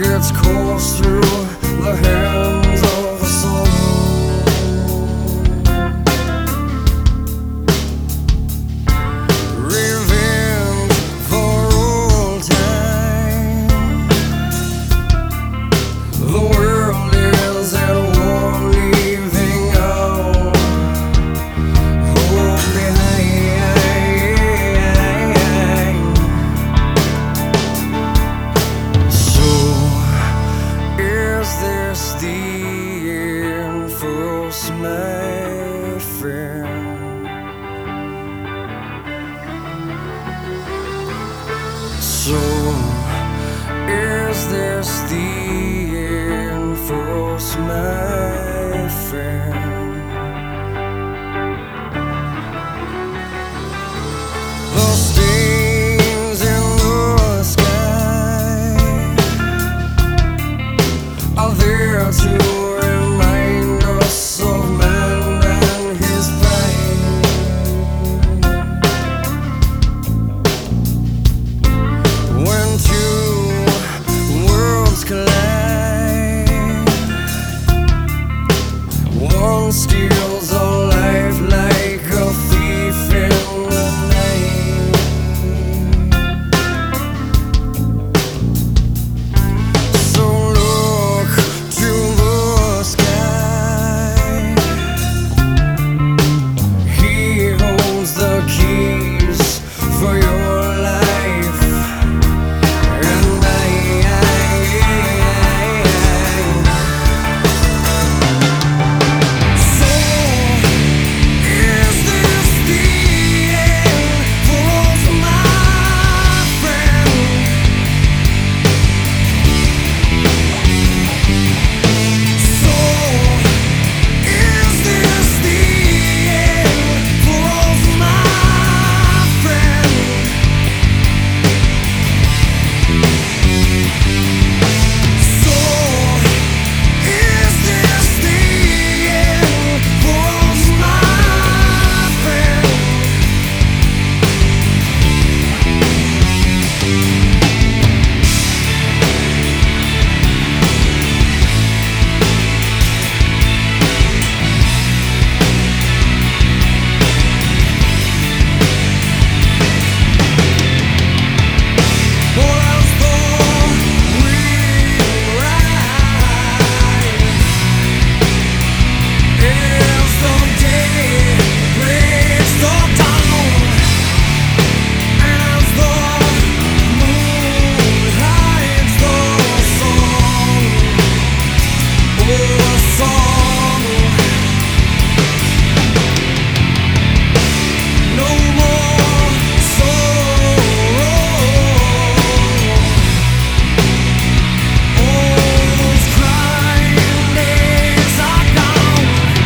its course through the hands of the sun. Revenge for old time. The world is at war, leaving all hope behind. So is this the end for us, my friend? So is this the end for us, my friend? The stains in the sky are there to remind us of man and his pride. When two worlds collide, one steals a life like a thief in the night. So look to the sky. He holds the keys for your life and mine. So is this the end for us, my friend? So is this the end for us, my friend? So is this the end for us, my friend? Or else the wind rise as the day breaks the dawn, as the moon hides the sun. Oh, a song. No more sorrow. All those crying days are gone.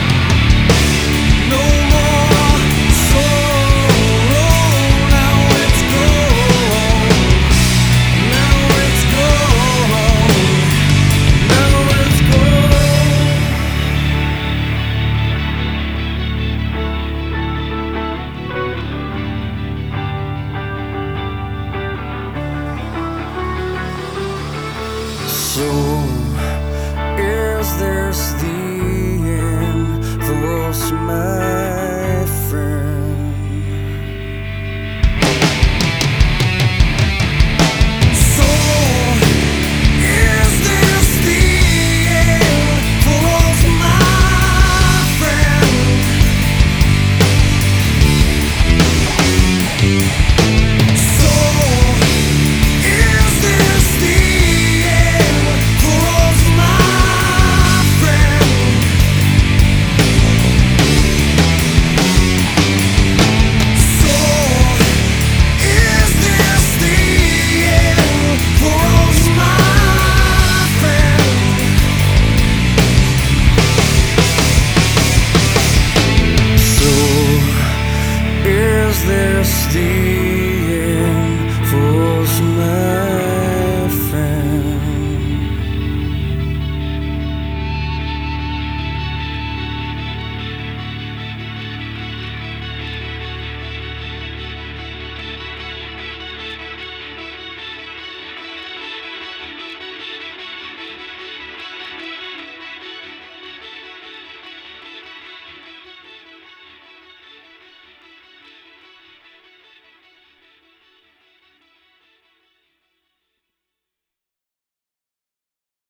No more sorrow. Now it's gone. Now it's gone. Now it's gone. So is this the end for us, my